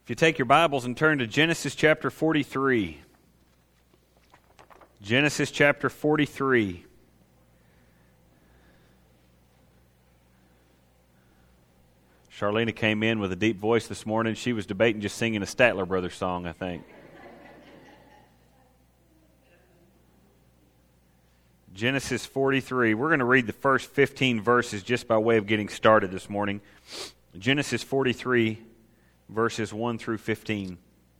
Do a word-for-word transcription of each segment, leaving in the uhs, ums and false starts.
If you take your Bibles and turn to Genesis chapter forty-three. Genesis chapter forty-three. Charlena came in with a deep voice this morning. She was debating just singing a Statler Brothers song, I think. Genesis forty-three. We're going to read the first fifteen verses just by way of getting started this morning. Genesis forty-three, verses one through fifteen.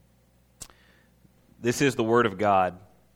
This is the Word of God.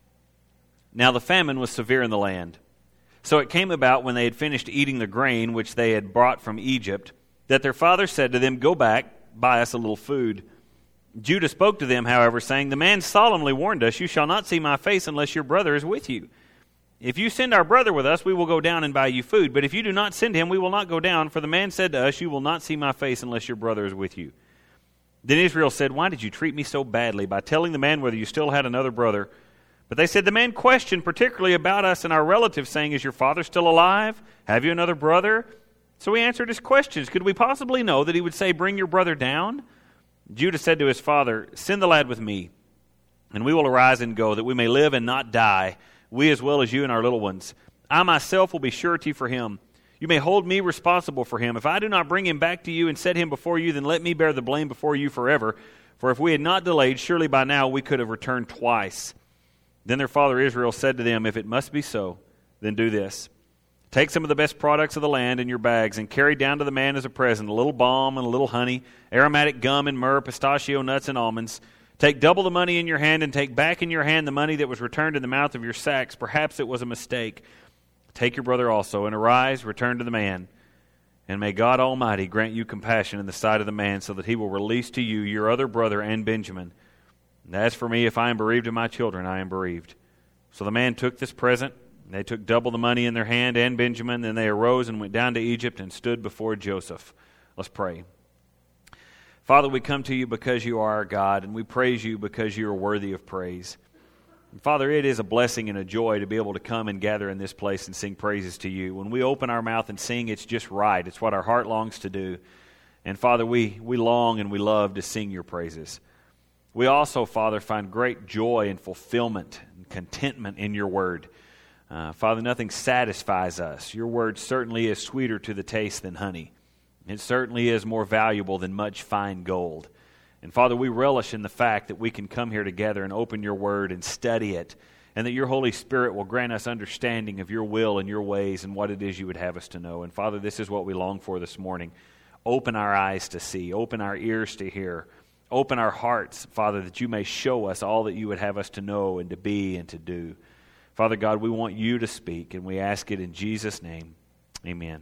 Now the famine was severe in the land. So it came about when they had finished eating the grain which they had brought from Egypt, that their father said to them, "Go back, buy us a little food." Judah spoke to them, however, saying, "The man solemnly warned us, you shall not see my face unless your brother is with you. If you send our brother with us, we will go down and buy you food. But if you do not send him, we will not go down. For the man said to us, you will not see my face unless your brother is with you." Then Israel said, "Why did you treat me so badly by telling the man whether you still had another brother?" But they said, "The man questioned particularly about us and our relatives, saying, 'Is your father still alive? Have you another brother?' So we answered his questions. Could we possibly know that he would say, 'Bring your brother down'?" Judah said to his father, "Send the lad with me, and we will arise and go, that we may live and not die, we as well as you and our little ones. I myself will be surety for him. You may hold me responsible for him. If I do not bring him back to you and set him before you, then let me bear the blame before you forever. For if we had not delayed, surely by now we could have returned twice." Then their father Israel said to them, "If it must be so, then do this. Take some of the best products of the land in your bags and carry down to the man as a present a little balm and a little honey, aromatic gum and myrrh, pistachio nuts and almonds. Take double the money in your hand and take back in your hand the money that was returned in the mouth of your sacks. Perhaps it was a mistake. Take your brother also, and arise, return to the man. And may God Almighty grant you compassion in the sight of the man, so that he will release to you your other brother and Benjamin. And as for me, if I am bereaved of my children, I am bereaved." So the man took this present. And they took double the money in their hand and Benjamin. Then they arose and went down to Egypt and stood before Joseph. Let's pray. Father, we come to you because you are our God, and we praise you because you are worthy of praise. And Father, it is a blessing and a joy to be able to come and gather in this place and sing praises to you. When we open our mouth and sing, it's just right. It's what our heart longs to do. And Father, we, we long and we love to sing your praises. We also, Father, find great joy and fulfillment and contentment in your word. Uh, Father, nothing satisfies us. Your word certainly is sweeter to the taste than honey. It certainly is more valuable than much fine gold. And Father, we relish in the fact that we can come here together and open your word and study it, and that your Holy Spirit will grant us understanding of your will and your ways and what it is you would have us to know. And Father, this is what we long for this morning. Open our eyes to see. Open our ears to hear. Open our hearts, Father, that you may show us all that you would have us to know and to be and to do. Father God, we want you to speak, and we ask it in Jesus' name. Amen.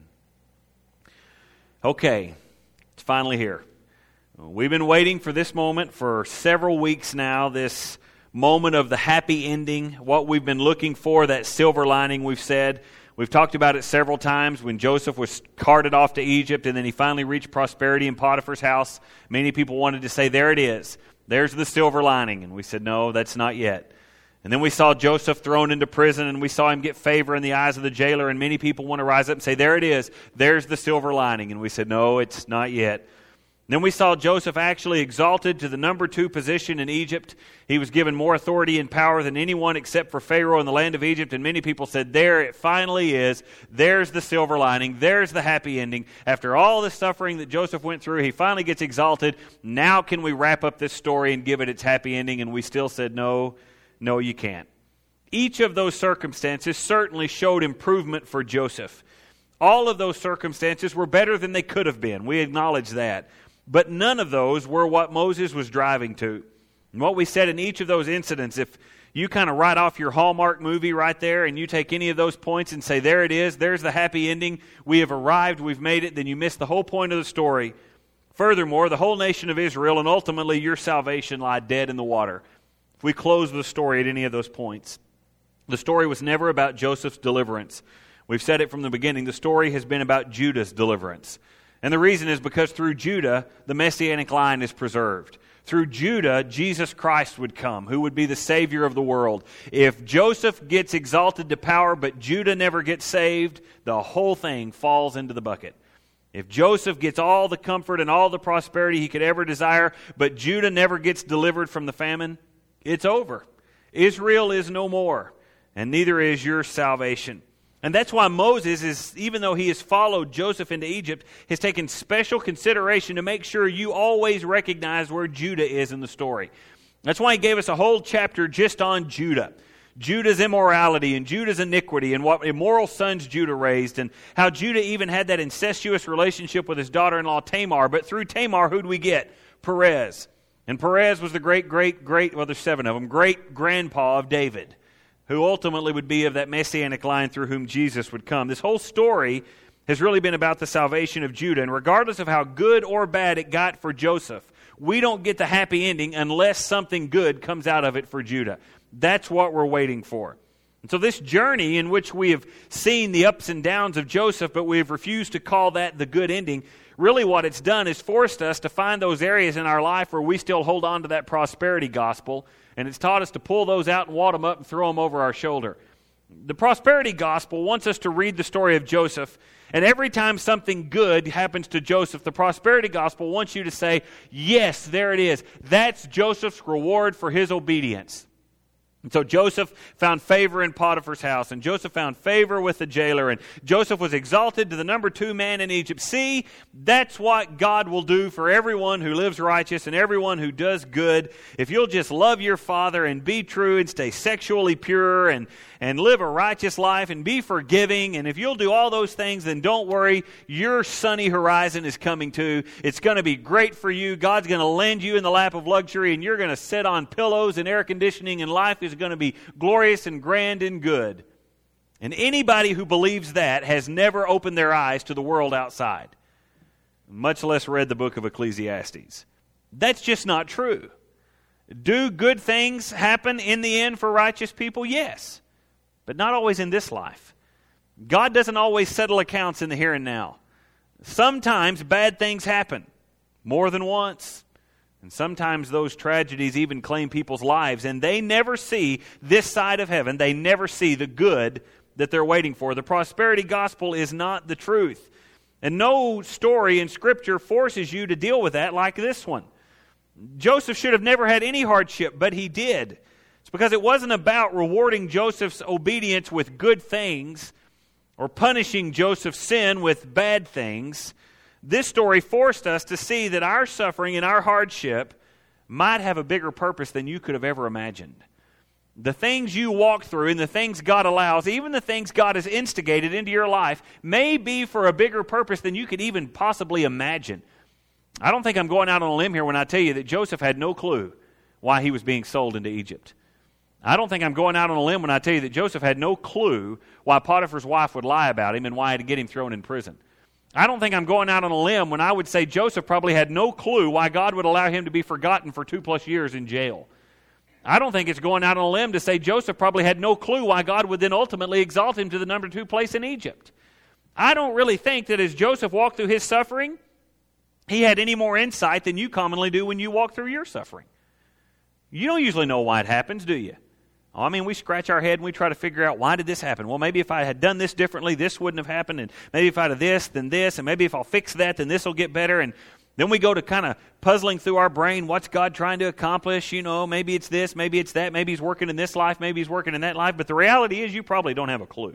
Okay, it's finally here. We've been waiting for this moment for several weeks now, this moment of the happy ending, what we've been looking for, that silver lining we've said. We've talked about it several times when Joseph was carted off to Egypt and then he finally reached prosperity in Potiphar's house. Many people wanted to say, there it is. There's the silver lining. And we said, no, that's not yet. And then we saw Joseph thrown into prison, and we saw him get favor in the eyes of the jailer, and many people want to rise up and say, there it is, there's the silver lining. And we said, no, it's not yet. And then we saw Joseph actually exalted to the number two position in Egypt. He was given more authority and power than anyone except for Pharaoh in the land of Egypt, and many people said, there it finally is, there's the silver lining, there's the happy ending. After all the suffering that Joseph went through, he finally gets exalted. Now can we wrap up this story and give it its happy ending? And we still said, no, No, you can't. Each of those circumstances certainly showed improvement for Joseph. All of those circumstances were better than they could have been. We acknowledge that. But none of those were what Moses was driving to. And what we said in each of those incidents, if you kind of write off your Hallmark movie right there and you take any of those points and say, there it is, there's the happy ending, we have arrived, we've made it, then you miss the whole point of the story. Furthermore, the whole nation of Israel and ultimately your salvation lie dead in the water. If we close the story at any of those points. The story was never about Joseph's deliverance. We've said it from the beginning. The story has been about Judah's deliverance. And the reason is because through Judah, the Messianic line is preserved. Through Judah, Jesus Christ would come, who would be the Savior of the world. If Joseph gets exalted to power, but Judah never gets saved, the whole thing falls into the bucket. If Joseph gets all the comfort and all the prosperity he could ever desire, but Judah never gets delivered from the famine, it's over. Israel is no more, and neither is your salvation. And that's why Moses, is, even though he has followed Joseph into Egypt, has taken special consideration to make sure you always recognize where Judah is in the story. That's why he gave us a whole chapter just on Judah. Judah's immorality and Judah's iniquity and what immoral sons Judah raised, and how Judah even had that incestuous relationship with his daughter-in-law Tamar. But through Tamar, who do we get? Perez. And Perez was the great, great, great, well, there's seven of them, great-grandpa of David, who ultimately would be of that messianic line through whom Jesus would come. This whole story has really been about the salvation of Judah. And regardless of how good or bad it got for Joseph, we don't get the happy ending unless something good comes out of it for Judah. That's what we're waiting for. And so this journey in which we have seen the ups and downs of Joseph, but we have refused to call that the good ending, really what it's done is forced us to find those areas in our life where we still hold on to that prosperity gospel, and it's taught us to pull those out and wad them up and throw them over our shoulder. The prosperity gospel wants us to read the story of Joseph, and every time something good happens to Joseph, the prosperity gospel wants you to say, yes, there it is. That's Joseph's reward for his obedience. And so Joseph found favor in Potiphar's house, and Joseph found favor with the jailer, and Joseph was exalted to the number two man in Egypt. See, that's what God will do for everyone who lives righteous and everyone who does good. If you'll just love your father and be true and stay sexually pure and, and live a righteous life and be forgiving, and if you'll do all those things, then don't worry, your sunny horizon is coming too. It's going to be great for you. God's going to land you in the lap of luxury, and you're going to sit on pillows and air conditioning, and life is going to be glorious and grand and good. And anybody who believes that has never opened their eyes to the world outside, much less read the book of Ecclesiastes. That's just not true. Do good things happen in the end for righteous people? Yes, but not always in this life. God doesn't always settle accounts in the here and now. Sometimes bad things happen, more than once. And sometimes those tragedies even claim people's lives, and they never see this side of heaven. They never see the good that they're waiting for. The prosperity gospel is not the truth. And no story in Scripture forces you to deal with that like this one. Joseph should have never had any hardship, but he did. It's because it wasn't about rewarding Joseph's obedience with good things or punishing Joseph's sin with bad things. This story forced us to see that our suffering and our hardship might have a bigger purpose than you could have ever imagined. The things you walk through and the things God allows, even the things God has instigated into your life, may be for a bigger purpose than you could even possibly imagine. I don't think I'm going out on a limb here when I tell you that Joseph had no clue why he was being sold into Egypt. I don't think I'm going out on a limb when I tell you that Joseph had no clue why Potiphar's wife would lie about him and why to get him thrown in prison. I don't think I'm going out on a limb when I would say Joseph probably had no clue why God would allow him to be forgotten for two plus years in jail. I don't think it's going out on a limb to say Joseph probably had no clue why God would then ultimately exalt him to the number two place in Egypt. I don't really think that as Joseph walked through his suffering, he had any more insight than you commonly do when you walk through your suffering. You don't usually know why it happens, do you? Oh, I mean, we scratch our head and we try to figure out, why did this happen? Well, maybe if I had done this differently, this wouldn't have happened. And maybe if I had this, then this. And maybe if I'll fix that, then this will get better. And then we go to kind of puzzling through our brain, what's God trying to accomplish? You know, maybe it's this, maybe it's that. Maybe he's working in this life, maybe he's working in that life. But the reality is you probably don't have a clue.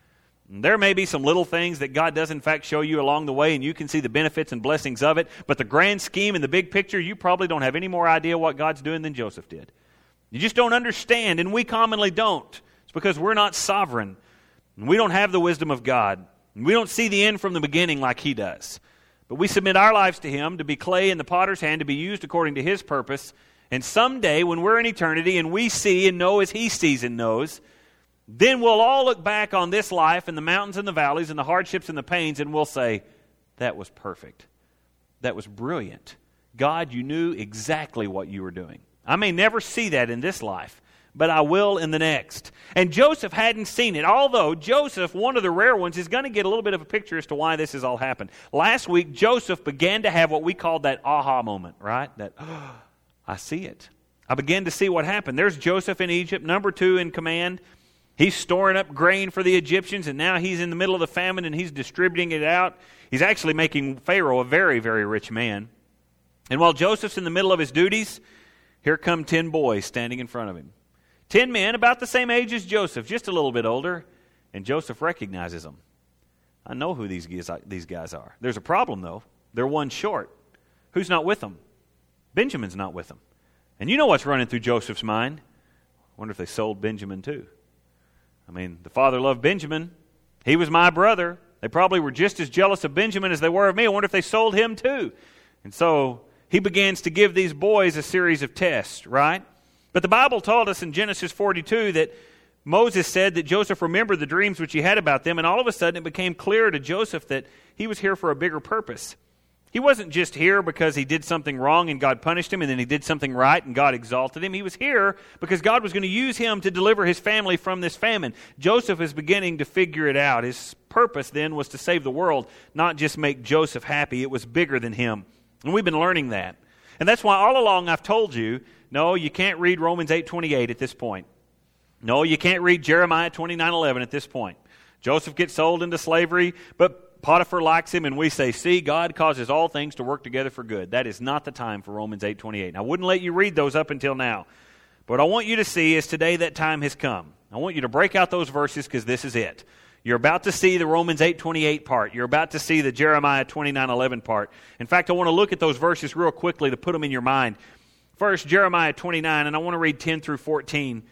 And there may be some little things that God does in fact show you along the way, and you can see the benefits and blessings of it. But the grand scheme and the big picture, you probably don't have any more idea what God's doing than Joseph did. You just don't understand, and we commonly don't. It's because we're not sovereign, and we don't have the wisdom of God. And we don't see the end from the beginning like he does. But we submit our lives to him to be clay in the potter's hand, to be used according to his purpose. And someday, when we're in eternity and we see and know as he sees and knows, then we'll all look back on this life and the mountains and the valleys and the hardships and the pains, and we'll say, that was perfect. That was brilliant. God, you knew exactly what you were doing. I may never see that in this life, but I will in the next. And Joseph hadn't seen it, although Joseph, one of the rare ones, is going to get a little bit of a picture as to why this has all happened. Last week, Joseph began to have what we called that aha moment, right? That, oh, I see it. I began to see what happened. There's Joseph in Egypt, number two in command. He's storing up grain for the Egyptians, and now he's in the middle of the famine, and he's distributing it out. He's actually making Pharaoh a very, very rich man. And while Joseph's in the middle of his duties, here come ten boys standing in front of him. Ten men about the same age as Joseph, just a little bit older, and Joseph recognizes them. I know who these guys, these guys are. There's a problem, though. They're one short. Who's not with them? Benjamin's not with them. And you know what's running through Joseph's mind. I wonder if they sold Benjamin too. I mean, the father loved Benjamin. He was my brother. They probably were just as jealous of Benjamin as they were of me. I wonder if they sold him too. And so he begins to give these boys a series of tests, right? But the Bible told us in Genesis forty-two that Moses said that Joseph remembered the dreams which he had about them, and all of a sudden it became clear to Joseph that he was here for a bigger purpose. He wasn't just here because he did something wrong and God punished him, and then he did something right and God exalted him. He was here because God was going to use him to deliver his family from this famine. Joseph is beginning to figure it out. His purpose then was to save the world, not just make Joseph happy. It was bigger than him. And we've been learning that. And that's why all along I've told you, no, you can't read Romans eight twenty-eight at this point. No, you can't read Jeremiah twenty-nine eleven at this point. Joseph gets sold into slavery, but Potiphar likes him, and we say, see, God causes all things to work together for good. That is not the time for Romans eight twenty-eight. And I wouldn't let you read those up until now. But what I want you to see is today that time has come. I want you to break out those verses because this is it. You're about to see the Romans eight twenty-eight part. You're about to see the Jeremiah twenty-nine eleven part. In fact, I want to look at those verses real quickly to put them in your mind. First, Jeremiah twenty-nine, and I want to read ten through fourteen.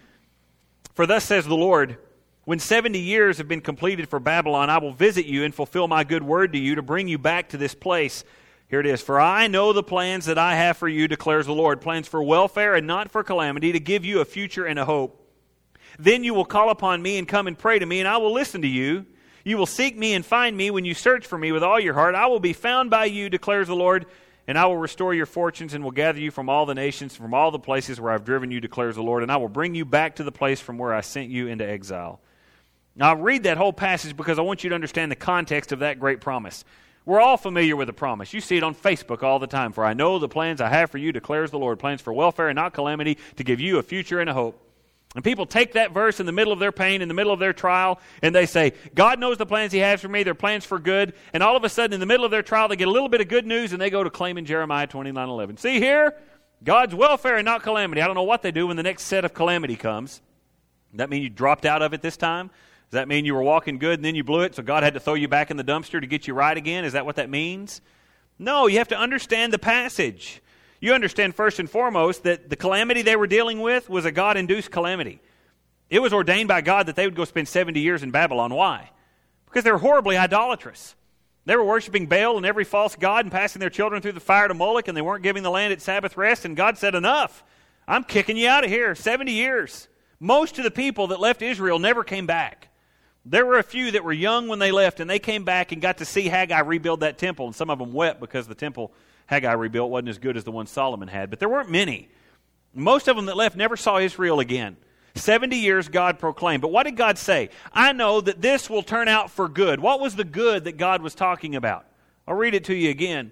For thus says the Lord, when seventy years have been completed for Babylon, I will visit you and fulfill my good word to you to bring you back to this place. Here it is. For I know the plans that I have for you, declares the Lord, plans for welfare and not for calamity, to give you a future and a hope. Then you will call upon me and come and pray to me, and I will listen to you. You will seek me and find me when you search for me with all your heart. I will be found by you, declares the Lord, and I will restore your fortunes and will gather you from all the nations, from all the places where I've driven you, declares the Lord, and I will bring you back to the place from where I sent you into exile. Now, I'll read that whole passage because I want you to understand the context of that great promise. We're all familiar with the promise. You see it on Facebook all the time. For I know the plans I have for you, declares the Lord, plans for welfare and not calamity, to give you a future and a hope. And people take that verse in the middle of their pain, in the middle of their trial, and they say, God knows the plans He has for me, they're plans for good. And all of a sudden, in the middle of their trial, they get a little bit of good news, and they go to claiming Jeremiah twenty-nine eleven. See here? God's welfare and not calamity. I don't know what they do when the next set of calamity comes. Does that mean you dropped out of it this time? Does that mean you were walking good and then you blew it, so God had to throw you back in the dumpster to get you right again? Is that what that means? No, you have to understand the passage. You understand first and foremost that the calamity they were dealing with was a God-induced calamity. It was ordained by God that they would go spend seventy years in Babylon. Why? Because they were horribly idolatrous. They were worshiping Baal and every false god and passing their children through the fire to Moloch, and they weren't giving the land its Sabbath rest, and God said, enough. I'm kicking you out of here. seventy years. Most of the people that left Israel never came back. There were a few that were young when they left, and they came back and got to see Haggai rebuild that temple, and some of them wept because the temple Haggai rebuilt wasn't as good as the one Solomon had. But there weren't many. Most of them that left never saw Israel again. Seventy years God proclaimed. But what did God say? I know that this will turn out for good. What was the good that God was talking about? I'll read it to you again.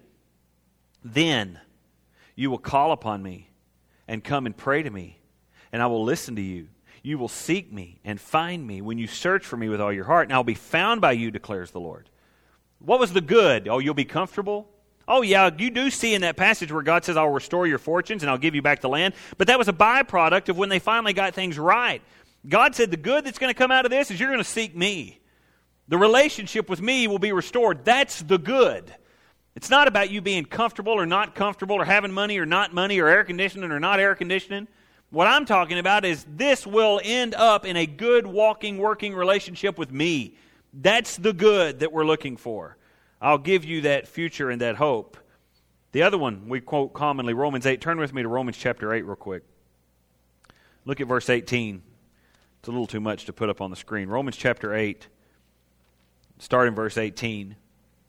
Then you will call upon me and come and pray to me, and I will listen to you. You will seek me and find me when you search for me with all your heart, and I'll be found by you, declares the Lord. What was the good? Oh, you'll be comfortable? Oh, yeah, you do see in that passage where God says, I'll restore your fortunes and I'll give you back the land. But that was a byproduct of when they finally got things right. God said the good that's going to come out of this is you're going to seek me. The relationship with me will be restored. That's the good. It's not about you being comfortable or not comfortable or having money or not money or air conditioning or not air conditioning. What I'm talking about is this will end up in a good, walking, working relationship with me. That's the good that we're looking for. I'll give you that future and that hope. The other one we quote commonly, Romans eight. Turn with me to Romans chapter eight real quick. Look at verse eighteen. It's a little too much to put up on the screen. Romans chapter eight, start in verse eighteen.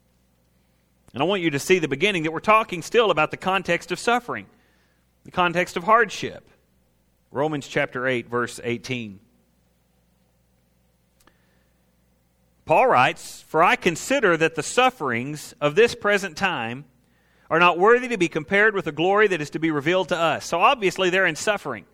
And I want you to see the beginning that we're talking still about the context of suffering, the context of hardship. Romans chapter eight, verse eighteen. Paul writes, For I consider that the sufferings of this present time are not worthy to be compared with the glory that is to be revealed to us. So obviously they're in suffering.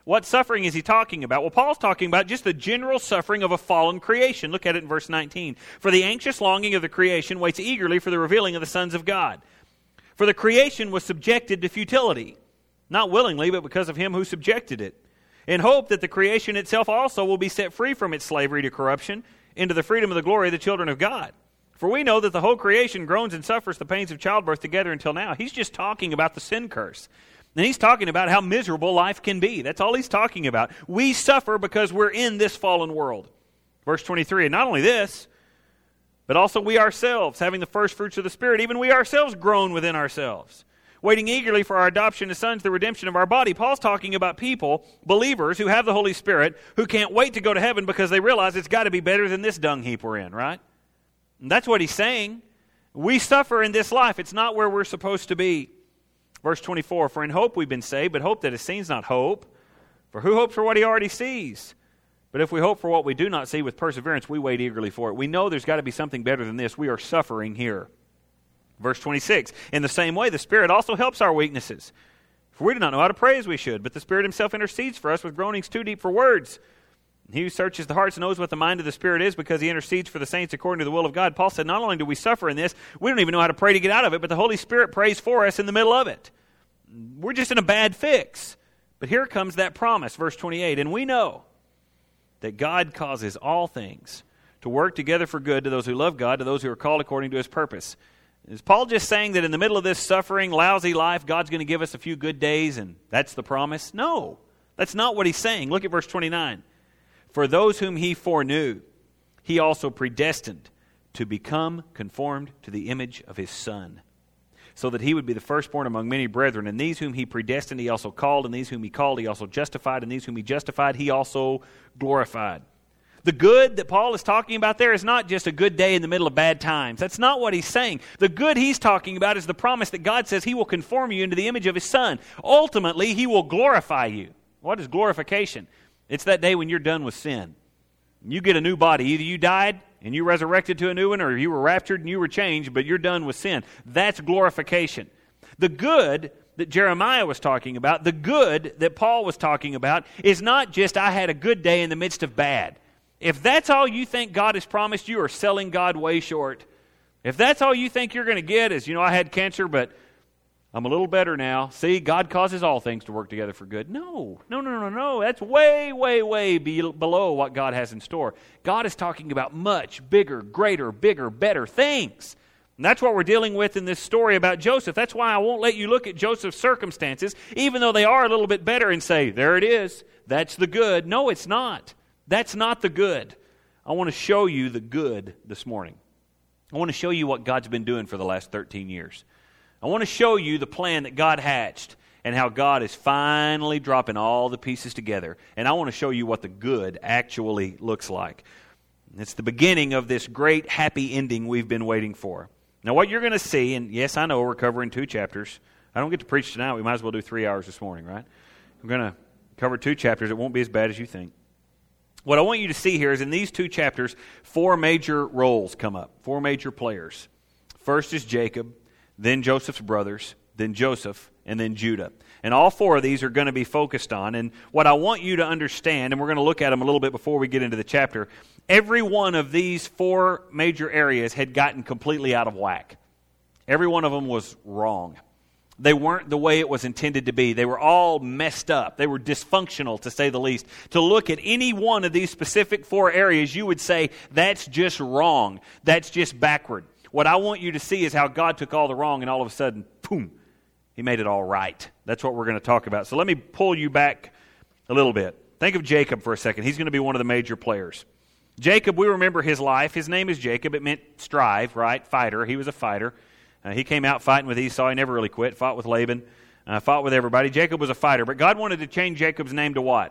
What suffering is he talking about? Well, Paul's talking about just the general suffering of a fallen creation. Look at it in verse nineteen. For the anxious longing of the creation waits eagerly for the revealing of the sons of God. For the creation was subjected to futility, not willingly, but because of him who subjected it, in hope that the creation itself also will be set free from its slavery to corruption into the freedom of the glory of the children of God. For we know that the whole creation groans and suffers the pains of childbirth together until now. He's just talking about the sin curse. And he's talking about how miserable life can be. That's all he's talking about. We suffer because we're in this fallen world. Verse twenty-three, and not only this, but also we ourselves, having the first fruits of the Spirit, even we ourselves groan within ourselves, waiting eagerly for our adoption as sons, the redemption of our body. Paul's talking about people, believers, who have the Holy Spirit, who can't wait to go to heaven because they realize it's got to be better than this dung heap we're in, right? And that's what he's saying. We suffer in this life. It's not where we're supposed to be. Verse twenty-four, for in hope we've been saved, but hope that is seen is not hope. For who hopes for what he already sees? But if we hope for what we do not see with perseverance, we wait eagerly for it. We know there's got to be something better than this. We are suffering here. Verse twenty-six, in the same way, the Spirit also helps our weaknesses. For we do not know how to pray as we should, but the Spirit himself intercedes for us with groanings too deep for words. He who searches the hearts knows what the mind of the Spirit is, because he intercedes for the saints according to the will of God. Paul said, not only do we suffer in this, we don't even know how to pray to get out of it, but the Holy Spirit prays for us in the middle of it. We're just in a bad fix. But here comes that promise, verse twenty-eight, and we know that God causes all things to work together for good to those who love God, to those who are called according to his purpose. Is Paul just saying that in the middle of this suffering, lousy life, God's going to give us a few good days and that's the promise? No, that's not what he's saying. Look at verse twenty-nine. For those whom he foreknew, he also predestined to become conformed to the image of his Son, so that he would be the firstborn among many brethren. And these whom he predestined, he also called. And these whom he called, he also justified. And these whom he justified, he also glorified. The good that Paul is talking about there is not just a good day in the middle of bad times. That's not what he's saying. The good he's talking about is the promise that God says he will conform you into the image of his Son. Ultimately, he will glorify you. What is glorification? It's that day when you're done with sin. You get a new body. Either you died and you resurrected to a new one, or you were raptured and you were changed, but you're done with sin. That's glorification. The good that Jeremiah was talking about, the good that Paul was talking about, is not just I had a good day in the midst of bad. If that's all you think God has promised, you are selling God way short. If that's all you think you're going to get is, you know, I had cancer, but I'm a little better now. See, God causes all things to work together for good. No, no, no, no, no. That's way, way, way be- below what God has in store. God is talking about much bigger, greater, bigger, better things. And that's what we're dealing with in this story about Joseph. That's why I won't let you look at Joseph's circumstances, even though they are a little bit better, and say, there it is. That's the good. No, it's not. That's not the good. I want to show you the good this morning. I want to show you what God's been doing for the last thirteen years. I want to show you the plan that God hatched and how God is finally dropping all the pieces together. And I want to show you what the good actually looks like. It's the beginning of this great happy ending we've been waiting for. Now what you're going to see, and yes, I know we're covering two chapters. I don't get to preach tonight. We might as well do three hours this morning, right? We're going to cover two chapters. It won't be as bad as you think. What I want you to see here is in these two chapters, four major roles come up, four major players. First is Jacob, then Joseph's brothers, then Joseph, and then Judah. And all four of these are going to be focused on. And what I want you to understand, and we're going to look at them a little bit before we get into the chapter, every one of these four major areas had gotten completely out of whack. Every one of them was wrong. They weren't the way it was intended to be. They were all messed up. They were dysfunctional, to say the least. To look at any one of these specific four areas, you would say, that's just wrong. That's just backward. What I want you to see is how God took all the wrong and all of a sudden, boom, he made it all right. That's what we're going to talk about. So let me pull you back a little bit. Think of Jacob for a second. He's going to be one of the major players. Jacob, we remember his life. His name is Jacob. It meant strive, right? Fighter. He was a fighter. Uh, he came out fighting with Esau. He never really quit. Fought with Laban. Uh, fought with everybody. Jacob was a fighter. But God wanted to change Jacob's name to what?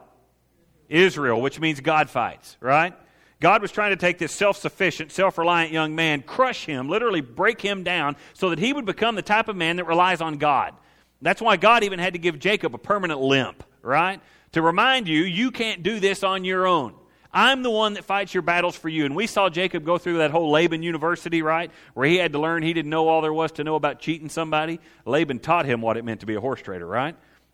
Israel, which means God fights, right? God was trying to take this self-sufficient, self-reliant young man, crush him, literally break him down so that he would become the type of man that relies on God. That's why God even had to give Jacob a permanent limp, right? To remind you, you can't do this on your own. I'm the one that fights your battles for you. And we saw Jacob go through that whole Laban University, right? Where he had to learn he didn't know all there was to know about cheating somebody. Laban taught him what it meant to be a horse trader, right?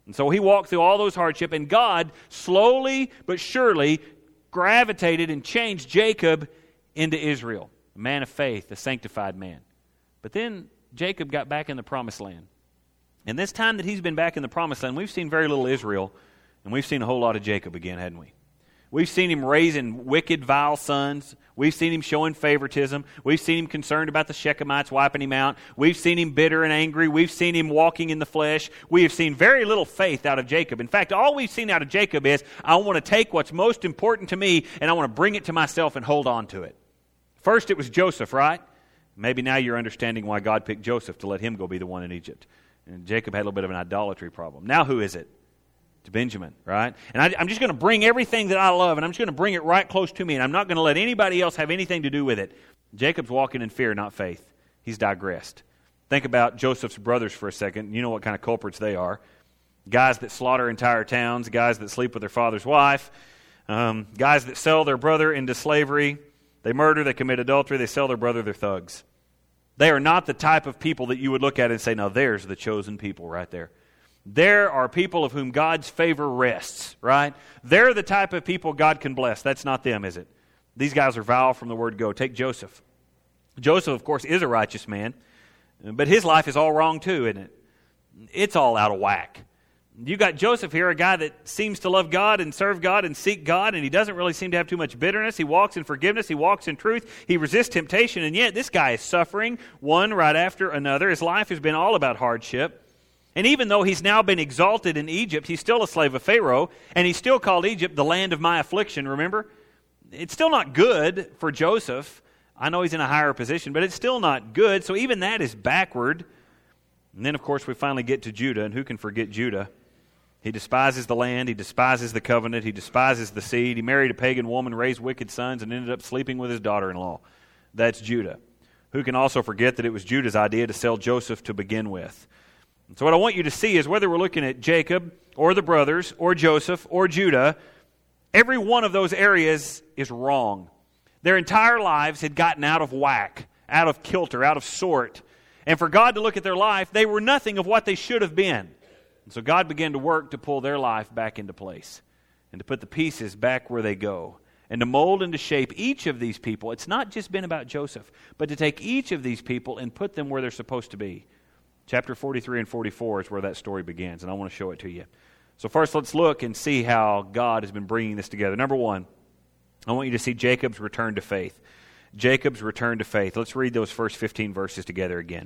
And so he walked through all those hardships, and God slowly but surely gravitated and changed Jacob into Israel, a man of faith, a sanctified man. But then Jacob got back in the promised land. And this time that he's been back in the promised land, we've seen very little Israel, and we've seen a whole lot of Jacob again, hadn't we? We've seen him raising wicked, vile sons. We've seen him showing favoritism. We've seen him concerned about the Shechemites wiping him out. We've seen him bitter and angry. We've seen him walking in the flesh. We have seen very little faith out of Jacob. In fact, all we've seen out of Jacob is, I want to take what's most important to me and I want to bring it to myself and hold on to it. First it was Joseph, right? Maybe now you're understanding why God picked Joseph to let him go be the one in Egypt. And Jacob had a little bit of an idolatry problem. Now who is it? To Benjamin, right? And I, I'm just going to bring everything that I love, and I'm just going to bring it right close to me, and I'm not going to let anybody else have anything to do with it. Jacob's walking in fear, not faith. He's digressed. Think about Joseph's brothers for a second. You know what kind of culprits they are. Guys that slaughter entire towns, guys that sleep with their father's wife, um, guys that sell their brother into slavery. They murder, they commit adultery, they sell their brother, they're thugs. They are not the type of people that you would look at and say, now there's the chosen people right there. There are people of whom God's favor rests, right? They're the type of people God can bless. That's not them, is it? These guys are vile from the word go. Take Joseph. Joseph, of course, is a righteous man, but his life is all wrong too, isn't it? It's all out of whack. You got Joseph here, a guy that seems to love God and serve God and seek God, and he doesn't really seem to have too much bitterness. He walks in forgiveness. He walks in truth. He resists temptation, and yet this guy is suffering one right after another. His life has been all about hardship. And even though he's now been exalted in Egypt, he's still a slave of Pharaoh, and he's still called Egypt the land of my affliction, remember? It's still not good for Joseph. I know he's in a higher position, but it's still not good, so even that is backward. And then, of course, we finally get to Judah, and who can forget Judah? He despises the land, he despises the covenant, he despises the seed. He married a pagan woman, raised wicked sons, and ended up sleeping with his daughter-in-law. That's Judah. Who can also forget that it was Judah's idea to sell Joseph to begin with? So what I want you to see is whether we're looking at Jacob or the brothers or Joseph or Judah, every one of those areas is wrong. Their entire lives had gotten out of whack, out of kilter, out of sort. And for God to look at their life, they were nothing of what they should have been. And so God began to work to pull their life back into place and to put the pieces back where they go and to mold and to shape each of these people. It's not just been about Joseph, but to take each of these people and put them where they're supposed to be. Chapter forty-three and forty-four is where that story begins, and I want to show it to you. So first, let's look and see how God has been bringing this together. Number one, I want you to see Jacob's return to faith. Jacob's return to faith. Let's read those first fifteen verses together again.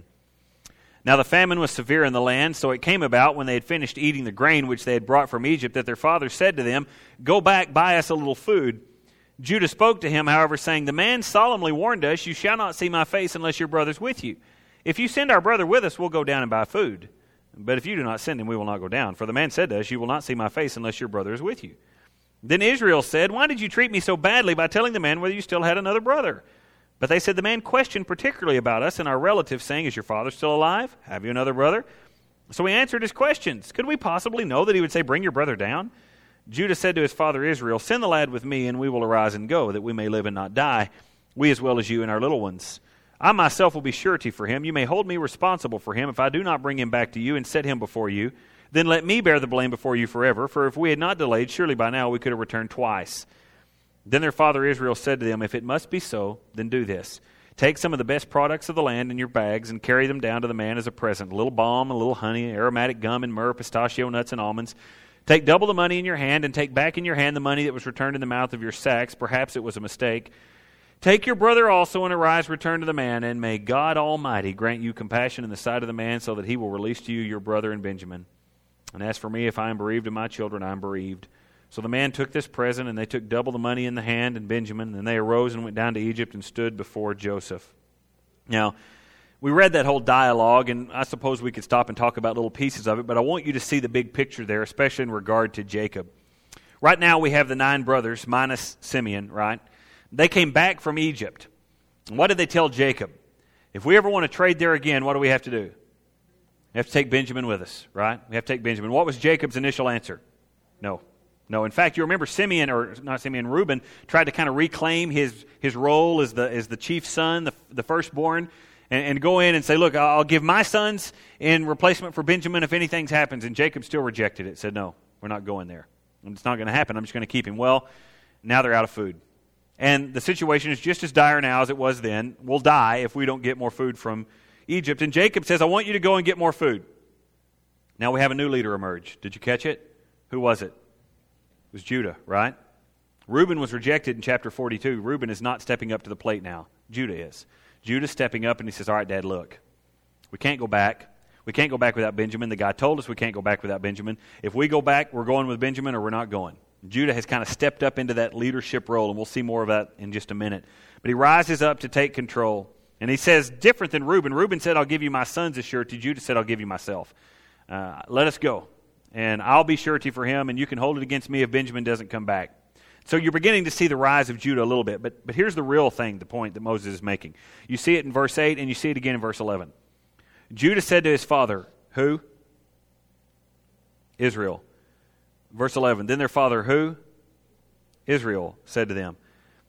Now the famine was severe in the land, so it came about when they had finished eating the grain which they had brought from Egypt that their father said to them, "Go back, buy us a little food." Judah spoke to him, however, saying, "The man solemnly warned us, you shall not see my face unless your brother's with you. If you send our brother with us, we'll go down and buy food. But if you do not send him, we will not go down. For the man said to us, you will not see my face unless your brother is with you." Then Israel said, "Why did you treat me so badly by telling the man whether you still had another brother?" But they said, "The man questioned particularly about us and our relatives, saying, 'Is your father still alive? Have you another brother?' So we answered his questions. Could we possibly know that he would say, 'Bring your brother down'?" Judah said to his father Israel, "Send the lad with me, and we will arise and go, that we may live and not die, we as well as you and our little ones. I myself will be surety for him. You may hold me responsible for him. If I do not bring him back to you and set him before you, then let me bear the blame before you forever. For if we had not delayed, surely by now we could have returned twice." Then their father Israel said to them, "If it must be so, then do this. Take some of the best products of the land in your bags and carry them down to the man as a present, a little balm, a little honey, aromatic gum and myrrh, pistachio nuts and almonds. Take double the money in your hand, and take back in your hand the money that was returned in the mouth of your sacks. Perhaps it was a mistake. Take your brother also, and arise, return to the man, and may God Almighty grant you compassion in the sight of the man, so that he will release to you your brother and Benjamin. And as for me, if I am bereaved of my children, I am bereaved." So the man took this present, and they took double the money in the hand and Benjamin, and they arose and went down to Egypt and stood before Joseph. Now, we read that whole dialogue, and I suppose we could stop and talk about little pieces of it, but I want you to see the big picture there, especially in regard to Jacob. Right now we have the nine brothers, minus Simeon, right? They came back from Egypt. And what did they tell Jacob? If we ever want to trade there again, what do we have to do? We have to take Benjamin with us, right? We have to take Benjamin. What was Jacob's initial answer? No. No. In fact, you remember Simeon, or not Simeon, Reuben, tried to kind of reclaim his, his role as the, as the chief son, the, the firstborn. and, and go in and say, look, I'll give my sons in replacement for Benjamin if anything happens. And Jacob still rejected it, said, no, we're not going there. It's not going to happen. I'm just going to keep him. Well, now they're out of food. And the situation is just as dire now as it was then. We'll die if we don't get more food from Egypt. And Jacob says, I want you to go and get more food. Now we have a new leader emerge. Did you catch it? Who was it? It was Judah, right? Reuben was rejected in chapter forty-two. Reuben is not stepping up to the plate now. Judah is. Judah's stepping up and he says, all right, Dad, look. We can't go back. We can't go back without Benjamin. The guy told us we can't go back without Benjamin. If we go back, we're going with Benjamin or we're not going. Judah has kind of stepped up into that leadership role, and we'll see more of that in just a minute. But he rises up to take control. And he says, different than Reuben. Reuben said, I'll give you my sons as surety. Judah said, I'll give you myself. Uh, let us go. And I'll be surety for him, and you can hold it against me if Benjamin doesn't come back. So you're beginning to see the rise of Judah a little bit. But, but here's the real thing, the point that Moses is making. You see it in verse eight, and you see it again in verse eleven. Judah said to his father, who? Israel. Verse eleven, then their father, who? Israel, said to them.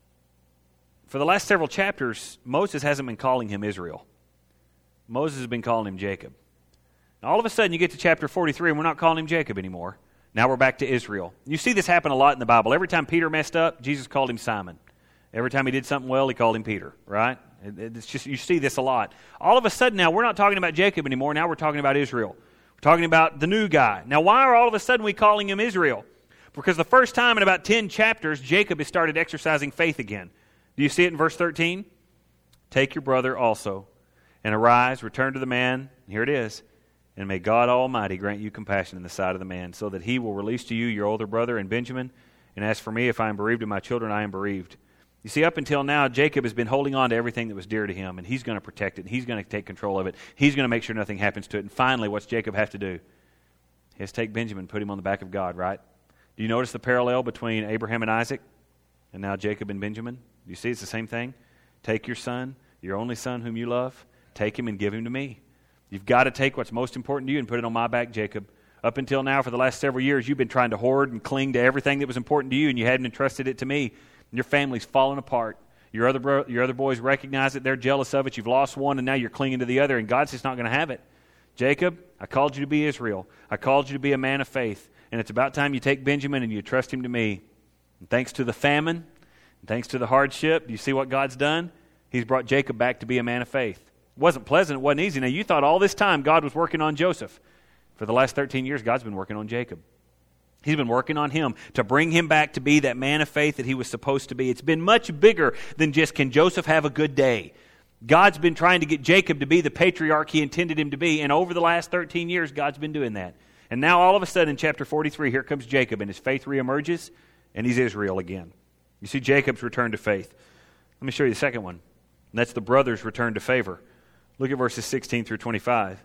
For the last several chapters, Moses hasn't been calling him Israel. Moses has been calling him Jacob. Now, all of a sudden, you get to chapter forty-three, and we're not calling him Jacob anymore. Now we're back to Israel. You see this happen a lot in the Bible. Every time Peter messed up, Jesus called him Simon. Every time he did something well, he called him Peter, right? It's just, you see this a lot. All of a sudden now, we're not talking about Jacob anymore. Now we're talking about Israel. We're talking about the new guy. Now, why are all of a sudden we calling him Israel? Because the first time in about ten chapters, Jacob has started exercising faith again. Do you see it in verse thirteen? Take your brother also, and arise, return to the man, here it is, and may God Almighty grant you compassion in the sight of the man, so that he will release to you your older brother and Benjamin. And as for me, if I am bereaved of my children, I am bereaved. You see, up until now, Jacob has been holding on to everything that was dear to him, and he's going to protect it, and he's going to take control of it. He's going to make sure nothing happens to it. And finally, what's Jacob have to do? He has to take Benjamin, put him on the back of God, right? Do you notice the parallel between Abraham and Isaac, and now Jacob and Benjamin? Do you see it's the same thing? Take your son, your only son whom you love, take him and give him to me. You've got to take what's most important to you and put it on my back, Jacob. Up until now, for the last several years, you've been trying to hoard and cling to everything that was important to you, and you hadn't entrusted it to me. Your family's fallen apart. Your other bro- your other boys recognize it. They're jealous of it. You've lost one, and now you're clinging to the other, and God's just not going to have it. Jacob, I called you to be Israel. I called you to be a man of faith, and it's about time you take Benjamin and you trust him to me. And thanks to the famine, and thanks to the hardship, do you see what God's done? He's brought Jacob back to be a man of faith. It wasn't pleasant. It wasn't easy. Now, you thought all this time God was working on Joseph. For the last thirteen years, God's been working on Jacob. He's been working on him to bring him back to be that man of faith that he was supposed to be. It's been much bigger than just, can Joseph have a good day? God's been trying to get Jacob to be the patriarch he intended him to be, and over the last thirteen years, God's been doing that. And now all of a sudden in chapter forty-three, here comes Jacob, and his faith reemerges, and he's Israel again. You see Jacob's return to faith. Let me show you the second one. And that's the brothers' return to favor. Look at verses sixteen through twenty-five.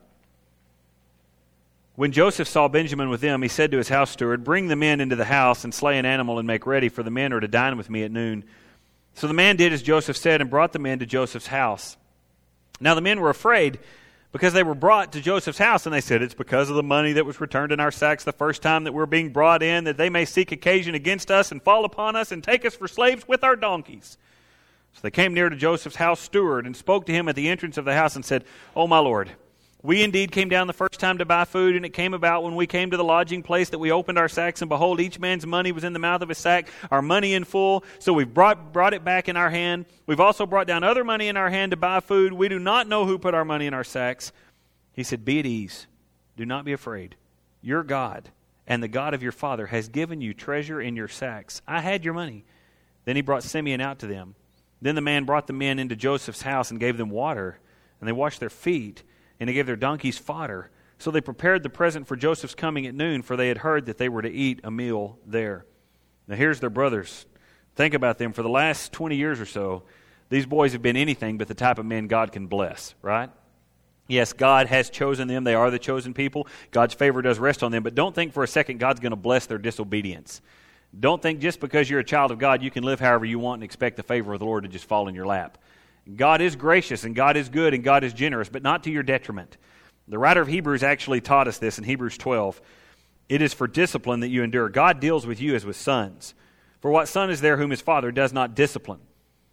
When Joseph saw Benjamin with them, he said to his house steward, bring the men into the house and slay an animal and make ready, for the men are to dine with me at noon. So the man did as Joseph said and brought the men to Joseph's house. Now the men were afraid because they were brought to Joseph's house, and they said, it's because of the money that was returned in our sacks the first time that we're being brought in, that they may seek occasion against us and fall upon us and take us for slaves with our donkeys. So they came near to Joseph's house steward and spoke to him at the entrance of the house and said, O my Lord, we indeed came down the first time to buy food, and it came about when we came to the lodging place that we opened our sacks, and behold, each man's money was in the mouth of his sack, our money in full. So we've brought, brought it back in our hand. We've also brought down other money in our hand to buy food. We do not know who put our money in our sacks. He said, be at ease. Do not be afraid. Your God and the God of your father has given you treasure in your sacks. I had your money. Then he brought Simeon out to them. Then the man brought the men into Joseph's house and gave them water, and they washed their feet, and they gave their donkeys fodder. So they prepared the present for Joseph's coming at noon, for they had heard that they were to eat a meal there. Now here's their brothers. Think about them. For the last twenty years or so, these boys have been anything but the type of men God can bless, right? Yes, God has chosen them. They are the chosen people. God's favor does rest on them. But don't think for a second God's going to bless their disobedience. Don't think just because you're a child of God, you can live however you want and expect the favor of the Lord to just fall in your lap. God is gracious, and God is good, and God is generous, but not to your detriment. The writer of Hebrews actually taught us this in Hebrews twelve. It is for discipline that you endure. God deals with you as with sons. For what son is there whom his father does not discipline?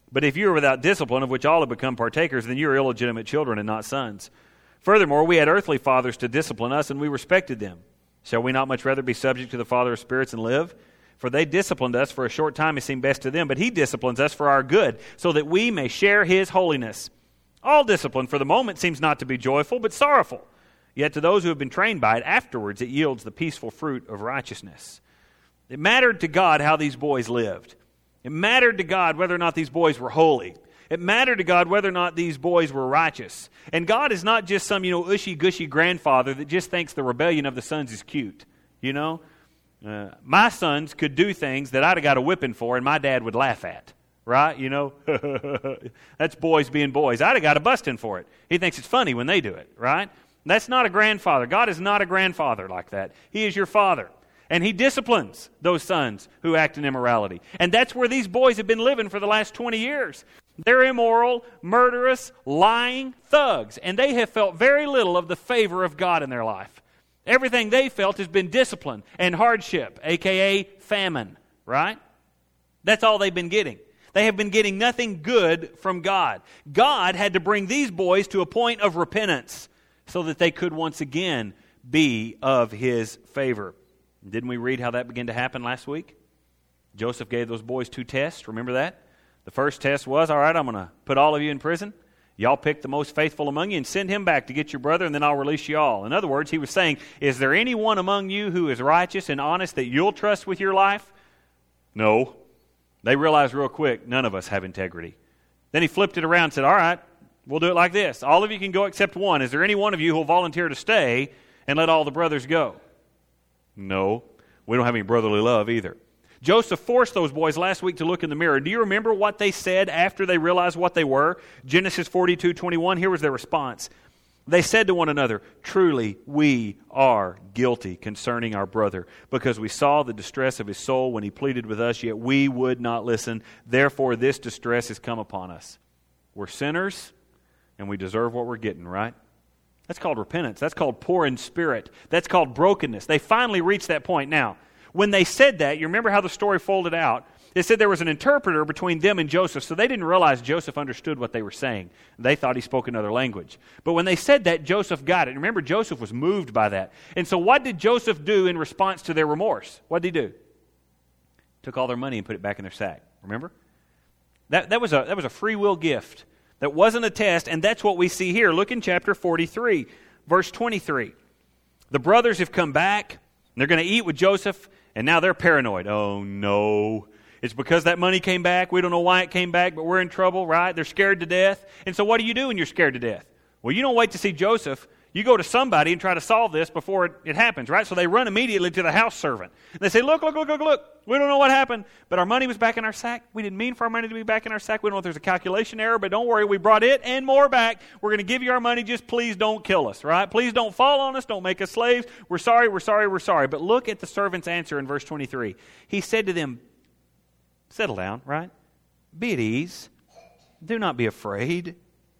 But if you are without discipline, of which all have become partakers, then you are illegitimate children and not sons. Furthermore, we had earthly fathers to discipline us, and we respected them. Shall we not much rather be subject to the Father of spirits and live? For they disciplined us for a short time as seemed best to them, but he disciplines us for our good, so that we may share his holiness. All discipline for the moment seems not to be joyful, but sorrowful. Yet to those who have been trained by it, afterwards it yields the peaceful fruit of righteousness. It mattered to God how these boys lived. It mattered to God whether or not these boys were holy. It mattered to God whether or not these boys were righteous. And God is not just some, you know, ushy-gushy grandfather that just thinks the rebellion of the sons is cute. You know? Uh, my sons could do things that I'd have got a whipping for and my dad would laugh at. Right? You know? That's boys being boys. I'd have got a busting for it. He thinks it's funny when they do it. Right? That's not a grandfather. God is not a grandfather like that. He is your father. And he disciplines those sons who act in immorality. And that's where these boys have been living for the last twenty years. They're immoral, murderous, lying thugs. And they have felt very little of the favor of God in their life. Everything they felt has been discipline and hardship, a k a famine, right? That's all they've been getting. They have been getting nothing good from God. God had to bring these boys to a point of repentance so that they could once again be of his favor. Didn't we read how that began to happen last week? Joseph gave those boys two tests. Remember that? The first test was, all right, I'm going to put all of you in prison. Y'all pick the most faithful among you and send him back to get your brother, and then I'll release you all. In other words, he was saying, is there anyone among you who is righteous and honest that you'll trust with your life? No. They realized real quick, none of us have integrity. Then he flipped it around and said, all right, we'll do it like this. All of you can go except one. Is there any one of you who will volunteer to stay and let all the brothers go? No, we don't have any brotherly love either. Joseph forced those boys last week to look in the mirror. Do you remember what they said after they realized what they were? Genesis forty-two twenty-one, here was their response. They said to one another, truly we are guilty concerning our brother, because we saw the distress of his soul when he pleaded with us, yet we would not listen. Therefore this distress has come upon us. We're sinners, and we deserve what we're getting, right? That's called repentance. That's called poor in spirit. That's called brokenness. They finally reached that point. Now, when they said that, you remember how the story folded out? It said there was an interpreter between them and Joseph, so they didn't realize Joseph understood what they were saying. They thought he spoke another language. But when they said that, Joseph got it. Remember, Joseph was moved by that. And so what did Joseph do in response to their remorse? What did he do? Took all their money and put it back in their sack. Remember? That, that was a, that was a free will gift. That wasn't a test, and that's what we see here. Look in chapter forty-three, verse twenty-three. The brothers have come back, and they're going to eat with Joseph, and now they're paranoid. Oh, no. It's because that money came back. We don't know why it came back, but we're in trouble, right? They're scared to death. And so what do you do when you're scared to death? Well, you don't wait to see Joseph. You go to somebody and try to solve this before it, it happens, right? So they run immediately to the house servant. And they say, look, look, look, look, look. We don't know what happened, but our money was back in our sack. We didn't mean for our money to be back in our sack. We don't know if there's a calculation error, but don't worry. We brought it and more back. We're going to give you our money. Just please don't kill us, right? Please don't fall on us. Don't make us slaves. We're sorry, we're sorry, we're sorry. But look at the servant's answer in verse twenty-three. He said to them, settle down, right? Be at ease. Do not be afraid.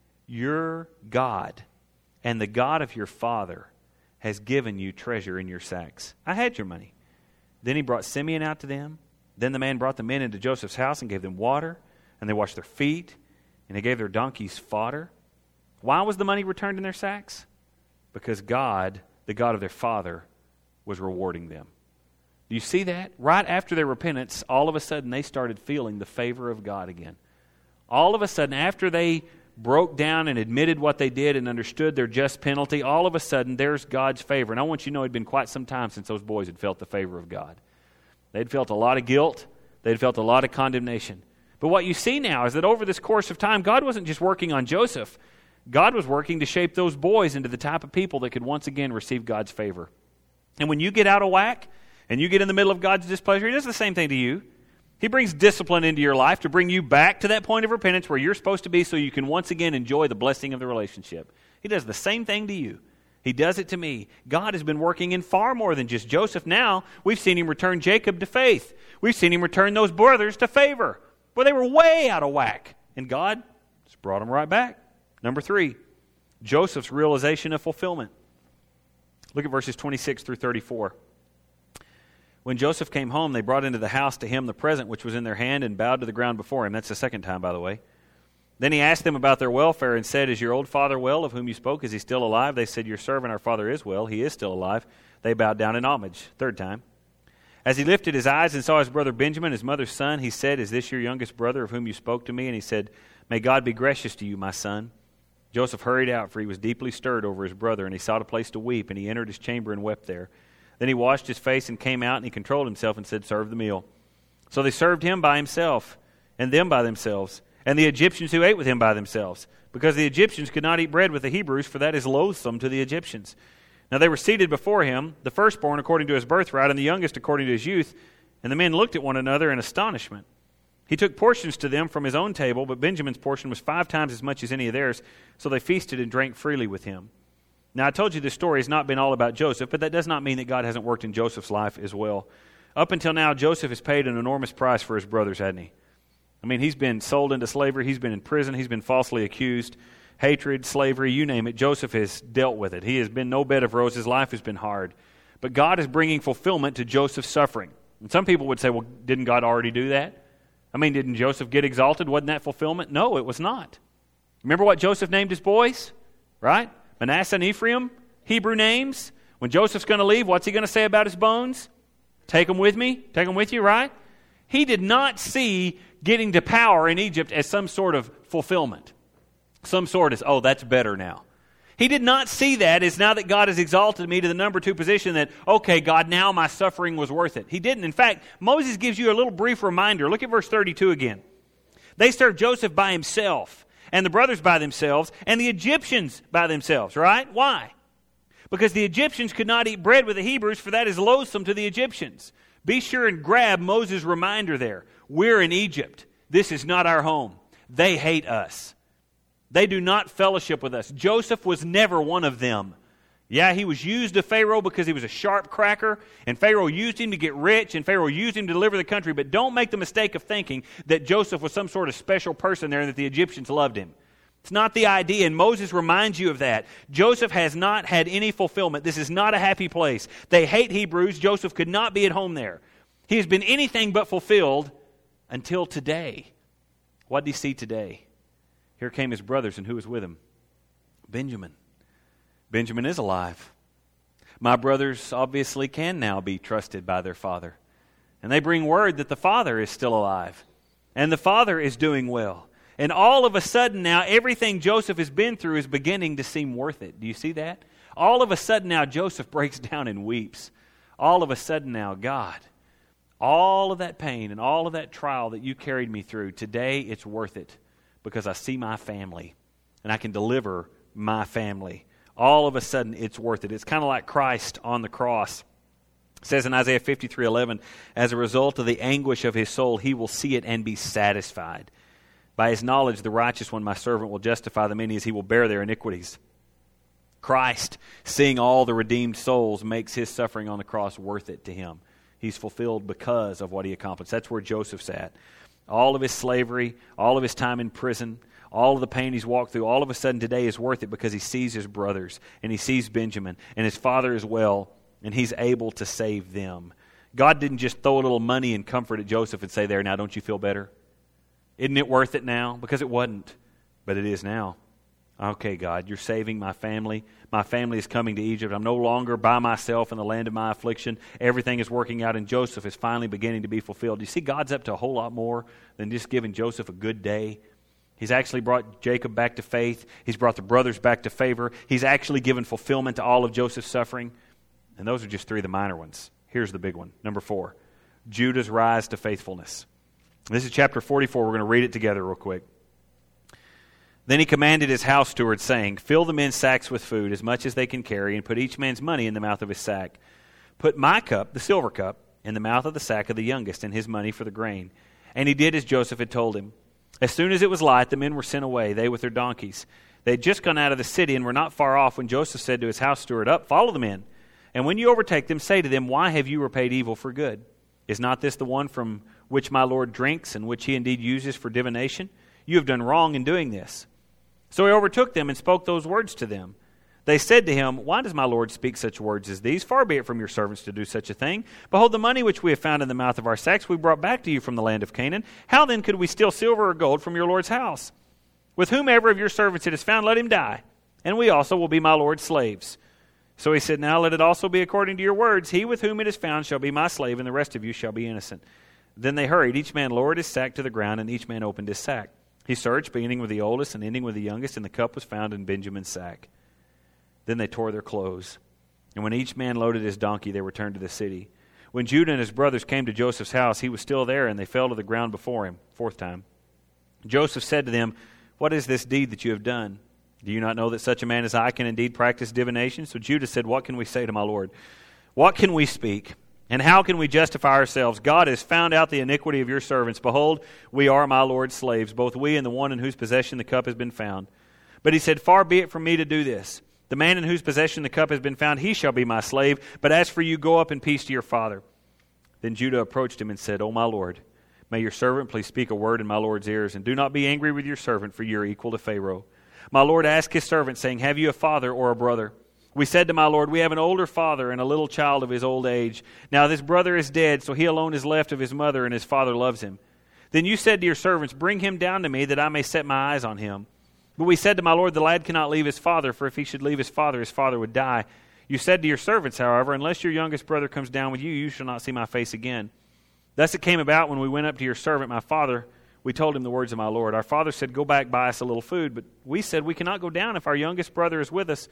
Your God and the God of your father has given you treasure in your sacks. I had your money. Then he brought Simeon out to them. Then the man brought the men into Joseph's house and gave them water, and they washed their feet, and he gave their donkeys fodder. Why was the money returned in their sacks? Because God, the God of their father, was rewarding them. Do you see that? Right after their repentance, all of a sudden they started feeling the favor of God again. All of a sudden, after they broke down and admitted what they did and understood their just penalty, all of a sudden there's God's favor. And I want you to know it had been quite some time since those boys had felt the favor of God. They'd felt a lot of guilt. They'd felt a lot of condemnation. But what you see now is that over this course of time, God wasn't just working on Joseph. God was working to shape those boys into the type of people that could once again receive God's favor. And when you get out of whack and you get in the middle of God's displeasure, He does the same thing to you. He brings discipline into your life to bring you back to that point of repentance where you're supposed to be so you can once again enjoy the blessing of the relationship. He does the same thing to you. He does it to me. God has been working in far more than just Joseph. Now, we've seen Him return Jacob to faith. We've seen Him return those brothers to favor. But they were way out of whack. And God just brought them right back. Number three, Joseph's realization of fulfillment. Look at verses twenty-six through thirty-four. When Joseph came home, they brought into the house to him the present which was in their hand and bowed to the ground before him. That's the second time, by the way. Then he asked them about their welfare and said, "Is your old father well, of whom you spoke? Is he still alive?" They said, "Your servant, our father, is well. He is still alive." They bowed down in homage. Third time. As he lifted his eyes and saw his brother Benjamin, his mother's son, he said, "Is this your youngest brother, of whom you spoke to me?" And he said, "May God be gracious to you, my son." Joseph hurried out, for he was deeply stirred over his brother, and he sought a place to weep, and he entered his chamber and wept there. Then he washed his face and came out, and he controlled himself and said, "Serve the meal." So they served him by himself, and them by themselves, and the Egyptians who ate with him by themselves, because the Egyptians could not eat bread with the Hebrews, for that is loathsome to the Egyptians. Now they were seated before him, the firstborn according to his birthright, and the youngest according to his youth, and the men looked at one another in astonishment. He took portions to them from his own table, but Benjamin's portion was five times as much as any of theirs, so they feasted and drank freely with him. Now I told you this story has not been all about Joseph, but that does not mean that God hasn't worked in Joseph's life as well. Up until now, Joseph has paid an enormous price for his brothers, hasn't he? I mean, he's been sold into slavery, he's been in prison, he's been falsely accused, hatred, slavery, you name it. Joseph has dealt with it. He has been no bed of roses. His life has been hard. But God is bringing fulfillment to Joseph's suffering. And some people would say, well, didn't God already do that? I mean, didn't Joseph get exalted? Wasn't that fulfillment? No, it was not. Remember what Joseph named his boys? Right? Manasseh and Ephraim, Hebrew names. When Joseph's going to leave, what's he going to say about his bones? Take them with me. Take them with you, right? He did not see getting to power in Egypt as some sort of fulfillment. Some sort of, oh, that's better now. He did not see that as now that God has exalted me to the number two position that, okay, God, now my suffering was worth it. He didn't. In fact, Moses gives you a little brief reminder. Look at verse thirty-two again. They served Joseph by himself, and the brothers by themselves, and the Egyptians by themselves, right? Why? Because the Egyptians could not eat bread with the Hebrews, for that is loathsome to the Egyptians. Be sure and grab Moses' reminder there. We're in Egypt. This is not our home. They hate us. They do not fellowship with us. Joseph was never one of them. Yeah, he was used to Pharaoh because he was a sharp cracker, and Pharaoh used him to get rich, and Pharaoh used him to deliver the country, but don't make the mistake of thinking that Joseph was some sort of special person there and that the Egyptians loved him. It's not the idea, and Moses reminds you of that. Joseph has not had any fulfillment. This is not a happy place. They hate Hebrews. Joseph could not be at home there. He has been anything but fulfilled until today. What did he see today? Here came his brothers, and who was with him? Benjamin. Benjamin is alive. My brothers obviously can now be trusted by their father. And they bring word that the father is still alive. And the father is doing well. And all of a sudden now, everything Joseph has been through is beginning to seem worth it. Do you see that? All of a sudden now, Joseph breaks down and weeps. All of a sudden now, God, all of that pain and all of that trial that you carried me through, today it's worth it. Because I see my family, and I can deliver my family. All of a sudden, it's worth it. It's kind of like Christ on the cross. It says in Isaiah fifty-three eleven, as a result of the anguish of his soul, he will see it and be satisfied. By his knowledge, the righteous one, my servant, will justify the many as he will bear their iniquities. Christ, seeing all the redeemed souls, makes his suffering on the cross worth it to him. He's fulfilled because of what he accomplished. That's where Joseph's at. All of his slavery, all of his time in prison, all of the pain he's walked through, all of a sudden today is worth it because he sees his brothers and he sees Benjamin and his father as well, and he's able to save them. God didn't just throw a little money and comfort at Joseph and say, there, now don't you feel better? Isn't it worth it now? Because it wasn't, but it is now. Okay, God, you're saving my family. My family is coming to Egypt. I'm no longer by myself in the land of my affliction. Everything is working out, and Joseph is finally beginning to be fulfilled. Do you see God's up to a whole lot more than just giving Joseph a good day? He's actually brought Jacob back to faith. He's brought the brothers back to favor. He's actually given fulfillment to all of Joseph's suffering. And those are just three of the minor ones. Here's the big one. Number four, Judah's rise to faithfulness. This is chapter forty-four. We're going to read it together real quick. Then he commanded his house steward, saying, fill the men's sacks with food, as much as they can carry, and put each man's money in the mouth of his sack. Put my cup, the silver cup, in the mouth of the sack of the youngest, and his money for the grain. And he did as Joseph had told him. As soon as it was light, the men were sent away, they with their donkeys. They had just gone out of the city and were not far off when Joseph said to his house steward, up, follow the men. And when you overtake them, say to them, why have you repaid evil for good? Is not this the one from which my Lord drinks, and which he indeed uses for divination? You have done wrong in doing this. So he overtook them and spoke those words to them. They said to him, why does my Lord speak such words as these? Far be it from your servants to do such a thing. Behold, the money which we have found in the mouth of our sacks we brought back to you from the land of Canaan. How then could we steal silver or gold from your Lord's house? With whomever of your servants it is found, let him die, and we also will be my lord's slaves. So he said, now let it also be according to your words. He with whom it is found shall be my slave, and the rest of you shall be innocent. Then they hurried. Each man lowered his sack to the ground, and each man opened his sack. He searched, beginning with the oldest and ending with the youngest, and the cup was found in Benjamin's sack. Then they tore their clothes. And when each man loaded his donkey, they returned to the city. When Judah and his brothers came to Joseph's house, he was still there, and they fell to the ground before him. Fourth time. Joseph said to them, what is this deed that you have done? Do you not know that such a man as I can indeed practice divination? So Judah said, what can we say to my Lord? What can we speak? And how can we justify ourselves? God has found out the iniquity of your servants. Behold, we are my Lord's slaves, both we and the one in whose possession the cup has been found. But he said, far be it from me to do this. The man in whose possession the cup has been found, he shall be my slave. But as for you, go up in peace to your father. Then Judah approached him and said, O my Lord, may your servant please speak a word in my Lord's ears, and do not be angry with your servant, for you are equal to Pharaoh. My Lord asked his servant, saying, have you a father or a brother? We said to my Lord, we have an older father and a little child of his old age. Now this brother is dead, so he alone is left of his mother, and his father loves him. Then you said to your servants, bring him down to me, that I may set my eyes on him. But we said to my Lord, the lad cannot leave his father, for if he should leave his father, his father would die. You said to your servants, however, unless your youngest brother comes down with you, you shall not see my face again. Thus it came about when we went up to your servant, my father, we told him the words of my Lord. Our father said, go back, buy us a little food. But we said, we cannot go down. If our youngest brother is with us,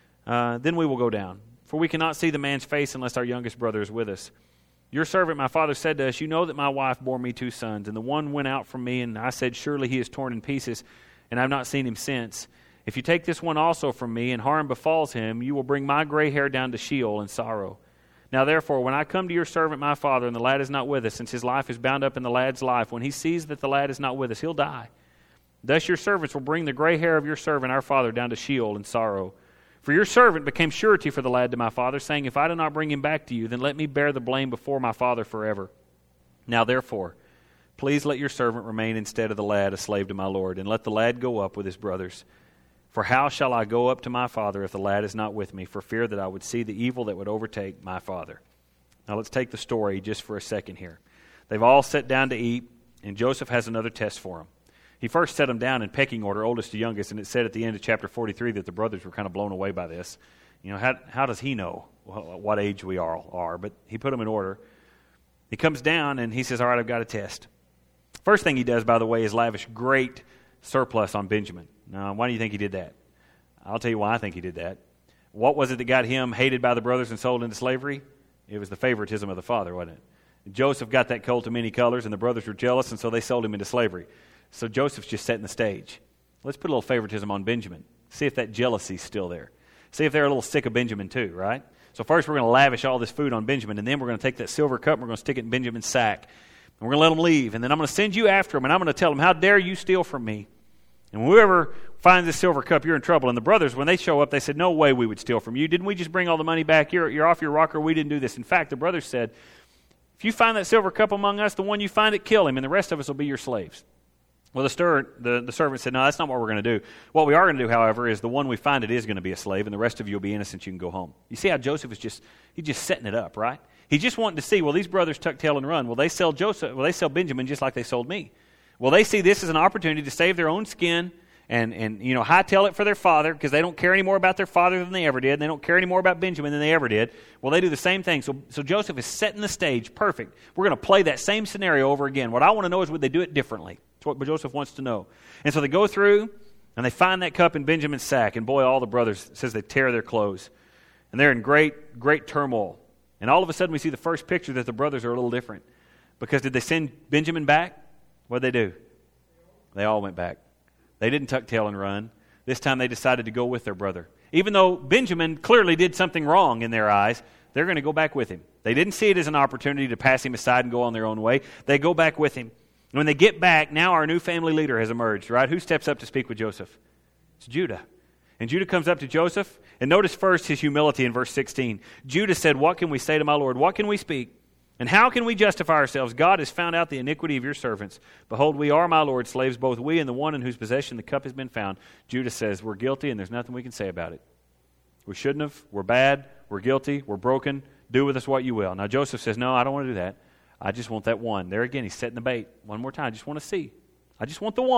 uh, then we will go down. For we cannot see the man's face unless our youngest brother is with us. Your servant, my father, said to us, you know that my wife bore me two sons, and the one went out from me, and I said, surely he is torn in pieces, and I have not seen him since. If you take this one also from me, and harm befalls him, you will bring my gray hair down to Sheol in sorrow. Now therefore, when I come to your servant my father, and the lad is not with us, since his life is bound up in the lad's life, when he sees that the lad is not with us, he'll die. Thus your servants will bring the gray hair of your servant our father down to Sheol in sorrow. For your servant became surety for the lad to my father, saying, if I do not bring him back to you, then let me bear the blame before my father forever. Now therefore, please let your servant remain instead of the lad a slave to my Lord, and let the lad go up with his brothers. For how shall I go up to my father if the lad is not with me, for fear that I would see the evil that would overtake my father? Now let's take the story just for a second here. They've all sat down to eat, and Joseph has another test for them. He first set them down in pecking order, oldest to youngest, and it said at the end of chapter forty-three that the brothers were kind of blown away by this. You know, how, how does he know what age we all are? But he put them in order. He comes down, and he says, all right, I've got a test. First thing he does, by the way, is lavish great surplus on Benjamin. Now, why do you think he did that? I'll tell you why I think he did that. What was it that got him hated by the brothers and sold into slavery? It was the favoritism of the father, wasn't it? Joseph got that coat of many colors, and the brothers were jealous, and so they sold him into slavery. So Joseph's just setting the stage. Let's put a little favoritism on Benjamin. See if that jealousy's still there. See if they're a little sick of Benjamin too, right? So first we're going to lavish all this food on Benjamin, and then we're going to take that silver cup and we're going to stick it in Benjamin's sack. And we're going to let him leave, and then I'm going to send you after him, and I'm going to tell him, how dare you steal from me? And whoever finds this silver cup, you're in trouble. And the brothers, when they show up, they said, no way we would steal from you. Didn't we just bring all the money back? You're, you're off your rocker. We didn't do this. In fact, the brothers said, if you find that silver cup among us, the one you find it, kill him, and the rest of us will be your slaves. Well, the, stir, the, the servant said, no, that's not what we're going to do. What we are going to do, however, is the one we find it is going to be a slave, and the rest of you will be innocent. You can go home. You see how Joseph is just, he's just setting it up, right? He's just wanting to see, well, these brothers tuck tail and run. Will they sell Joseph? Will they sell Benjamin just like they sold me? Will they see this as an opportunity to save their own skin and, and you know, hightail it for their father, because they don't care any more about their father than they ever did. They don't care any more about Benjamin than they ever did. Well, they do the same thing. So, so Joseph is setting the stage. Perfect. We're going to play that same scenario over again. What I want to know is, would they do it differently? That's what Joseph wants to know. And so they go through, and they find that cup in Benjamin's sack. And boy, all the brothers, it says they tear their clothes. And they're in great, great turmoil. And all of a sudden we see the first picture that the brothers are a little different. Because did they send Benjamin back? What did they do? They all went back. They didn't tuck tail and run. This time they decided to go with their brother. Even though Benjamin clearly did something wrong in their eyes, they're going to go back with him. They didn't see it as an opportunity to pass him aside and go on their own way. They go back with him. And when they get back, now our new family leader has emerged, right? Who steps up to speak with Joseph? It's Judah. And Judah comes up to Joseph, and notice first his humility in verse sixteen. Judah said, what can we say to my Lord? What can we speak? And how can we justify ourselves? God has found out the iniquity of your servants. Behold, we are my Lord's slaves, both we and the one in whose possession the cup has been found. Judah says, we're guilty and there's nothing we can say about it. We shouldn't have. We're bad. We're guilty. We're broken. Do with us what you will. Now Joseph says, no, I don't want to do that. I just want that one. There again, he's setting the bait. One more time. I just want to see. I just want the one.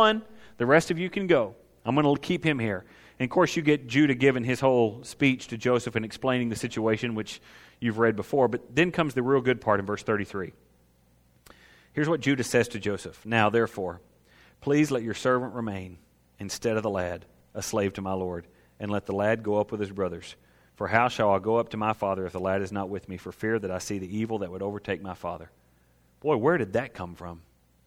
The rest of you can go. I'm going to keep him here. And of course, you get Judah giving his whole speech to Joseph and explaining the situation, which you've read before. But then comes the real good part in verse thirty-three. Here's what Judah says to Joseph. Now, therefore, please let your servant remain instead of the lad, a slave to my Lord, and let the lad go up with his brothers. For how shall I go up to my father if the lad is not with me, for fear that I see the evil that would overtake my father? Boy, where did that come from?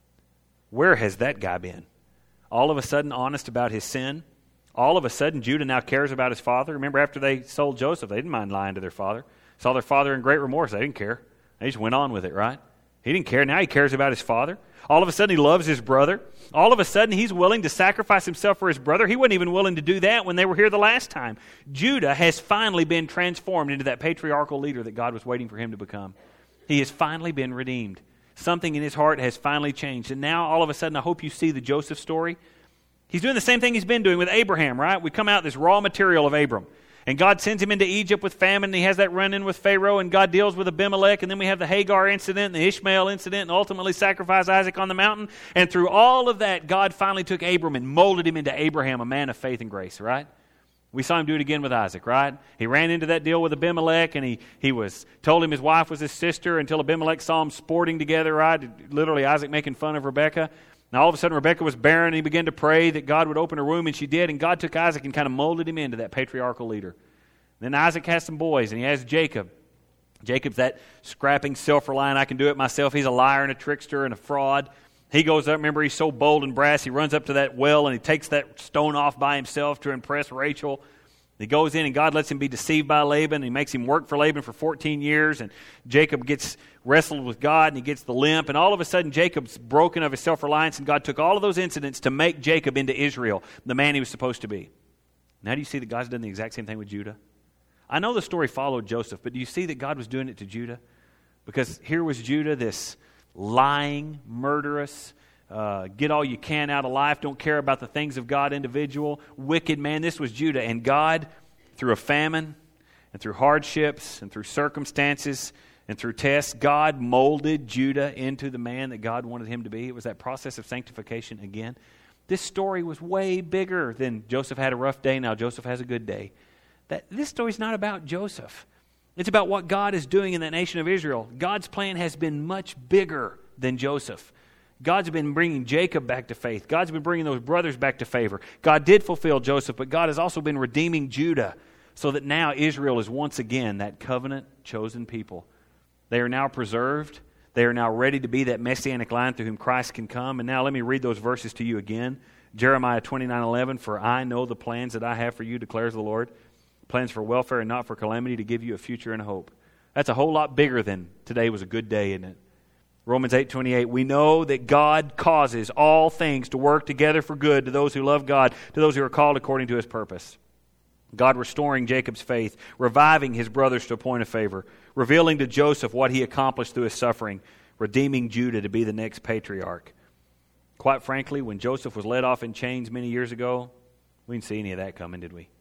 Where has that guy been? All of a sudden honest about his sin? All of a sudden Judah now cares about his father? Remember, after they sold Joseph, they didn't mind lying to their father. Saw their father in great remorse. They didn't care. They just went on with it, right? He didn't care. Now he cares about his father. All of a sudden he loves his brother. All of a sudden he's willing to sacrifice himself for his brother. He wasn't even willing to do that when they were here the last time. Judah has finally been transformed into that patriarchal leader that God was waiting for him to become. He has finally been redeemed. Something in his heart has finally changed. And now all of a sudden I hope you see the Joseph story. He's doing the same thing he's been doing with Abraham, right? We come out this raw material of Abram. And God sends him into Egypt with famine, and he has that run-in with Pharaoh, and God deals with Abimelech, and then we have the Hagar incident, and the Ishmael incident, and ultimately sacrifice Isaac on the mountain. And through all of that, God finally took Abram and molded him into Abraham, a man of faith and grace, right? We saw him do it again with Isaac, right? He ran into that deal with Abimelech, and he, he was told him his wife was his sister until Abimelech saw them sporting together, right? Literally Isaac making fun of Rebekah. Now all of a sudden Rebekah was barren, and he began to pray that God would open her womb, and she did, and God took Isaac and kind of molded him into that patriarchal leader. Then Isaac has some boys, and he has Jacob. Jacob's that scrapping, self-reliant, I can do it myself. He's a liar and a trickster and a fraud. He goes up, remember, he's so bold and brass, he runs up to that well, and he takes that stone off by himself to impress Rachel. He goes in, and God lets him be deceived by Laban, and he makes him work for Laban for fourteen years, and Jacob gets wrestled with God, and he gets the limp, and all of a sudden Jacob's broken of his self-reliance, and God took all of those incidents to make Jacob into Israel, the man he was supposed to be. Now do you see that God's done the exact same thing with Judah? I know the story followed Joseph, but do you see that God was doing it to Judah? Because here was Judah, this lying, murderous, uh, get all you can out of life, don't care about the things of God individual, wicked man. This was Judah. And God, through a famine and through hardships and through circumstances and through tests, God molded Judah into the man that God wanted him to be. It was that process of sanctification again. This story was way bigger than Joseph had a rough day, now Joseph has a good day. That this story's not about Joseph. It's about what God is doing in that nation of Israel. God's plan has been much bigger than Joseph. God's been bringing Jacob back to faith. God's been bringing those brothers back to favor. God did fulfill Joseph, but God has also been redeeming Judah so that now Israel is once again that covenant chosen people. They are now preserved. They are now ready to be that messianic line through whom Christ can come. And now let me read those verses to you again. Jeremiah twenty-nine eleven, for I know the plans that I have for you, declares the Lord. Plans for welfare and not for calamity, to give you a future and a hope. That's a whole lot bigger than today was a good day, isn't it? Romans eight twenty-eight, we know that God causes all things to work together for good to those who love God, to those who are called according to His purpose. God restoring Jacob's faith, reviving his brothers to a point of favor, revealing to Joseph what he accomplished through his suffering, redeeming Judah to be the next patriarch. Quite frankly, when Joseph was led off in chains many years ago, we didn't see any of that coming, did we?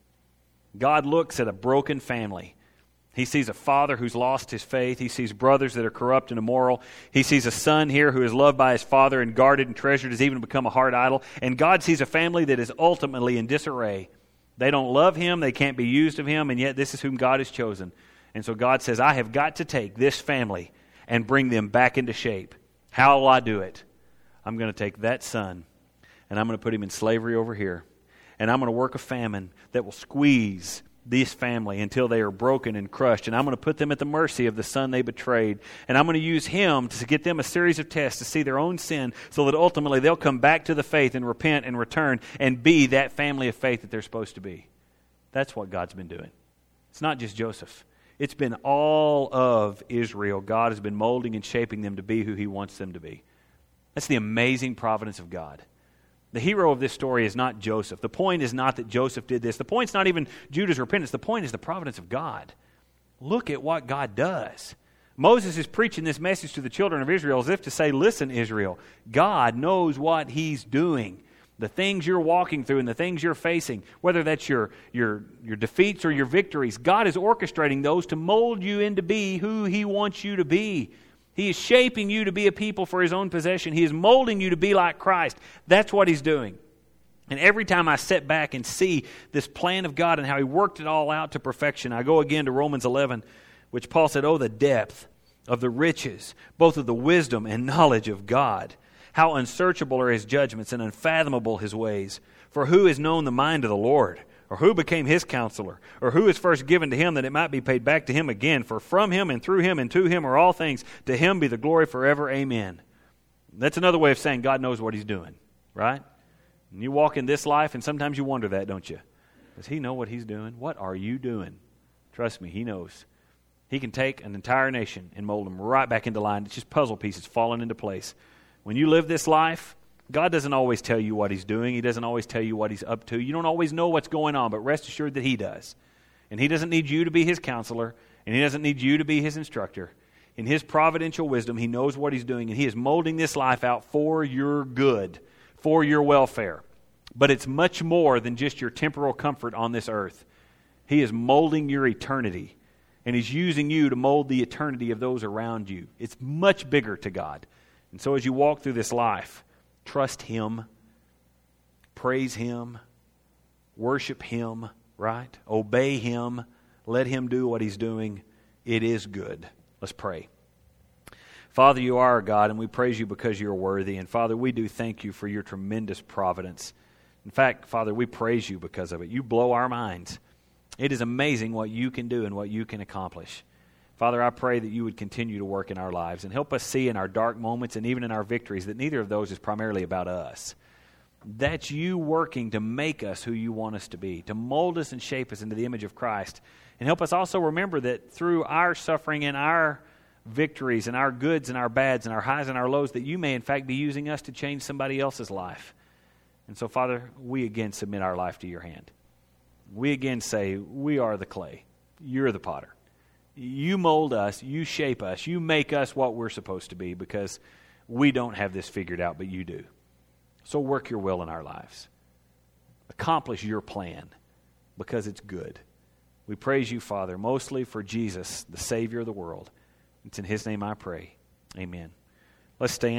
God looks at a broken family. He sees a father who's lost his faith. He sees brothers that are corrupt and immoral. He sees a son here who is loved by his father and guarded and treasured, has even become a hard idol. And God sees a family that is ultimately in disarray. They don't love him. They can't be used of him. And yet this is whom God has chosen. And so God says, I have got to take this family and bring them back into shape. How will I do it? I'm going to take that son and I'm going to put him in slavery over here. And I'm going to work a famine that will squeeze this family until they are broken and crushed. And I'm going to put them at the mercy of the son they betrayed. And I'm going to use him to get them a series of tests to see their own sin so that ultimately they'll come back to the faith and repent and return and be that family of faith that they're supposed to be. That's what God's been doing. It's not just Joseph. It's been all of Israel. God has been molding and shaping them to be who He wants them to be. That's the amazing providence of God. The hero of this story is not Joseph. The point is not that Joseph did this. The point's not even Judah's repentance. The point is the providence of God. Look at what God does. Moses is preaching this message to the children of Israel as if to say, listen, Israel, God knows what He's doing. The things you're walking through and the things you're facing, whether that's your, your, your defeats or your victories, God is orchestrating those to mold you into be who He wants you to be. He is shaping you to be a people for His own possession. He is molding you to be like Christ. That's what He's doing. And every time I sit back and see this plan of God and how He worked it all out to perfection, I go again to Romans eleven, which Paul said, "Oh, the depth of the riches, both of the wisdom and knowledge of God. How unsearchable are His judgments and unfathomable His ways. For who has known the mind of the Lord? Or who became His counselor? Or who is first given to Him that it might be paid back to Him again? For from Him and through Him and to Him are all things. To Him be the glory forever. Amen." That's another way of saying God knows what He's doing, right? And you walk in this life and sometimes you wonder that, don't you? Does He know what He's doing? What are you doing? Trust me, He knows. He can take an entire nation and mold them right back into line. It's just puzzle pieces falling into place. When you live this life, God doesn't always tell you what He's doing. He doesn't always tell you what He's up to. You don't always know what's going on, but rest assured that He does. And He doesn't need you to be His counselor, and He doesn't need you to be His instructor. In His providential wisdom, He knows what He's doing, and He is molding this life out for your good, for your welfare. But it's much more than just your temporal comfort on this earth. He is molding your eternity, and He's using you to mold the eternity of those around you. It's much bigger to God. And so as you walk through this life, trust Him, praise Him, worship Him, right? Obey Him, let Him do what He's doing. It is good. Let's pray. Father, You are our God, and we praise You because You're worthy. And Father, we do thank You for Your tremendous providence. In fact, Father, we praise You because of it. You blow our minds. It is amazing what You can do and what You can accomplish. Father, I pray that You would continue to work in our lives and help us see in our dark moments and even in our victories that neither of those is primarily about us. That's You working to make us who You want us to be, to mold us and shape us into the image of Christ. And help us also remember that through our suffering and our victories and our goods and our bads and our highs and our lows, that You may in fact be using us to change somebody else's life. And so, Father, we again submit our life to Your hand. We again say, we are the clay. You're the potter. You mold us, You shape us, You make us what we're supposed to be because we don't have this figured out, but You do. So work Your will in our lives. Accomplish Your plan because it's good. We praise You, Father, mostly for Jesus, the Savior of the world. It's in His name I pray. Amen. Let's stand.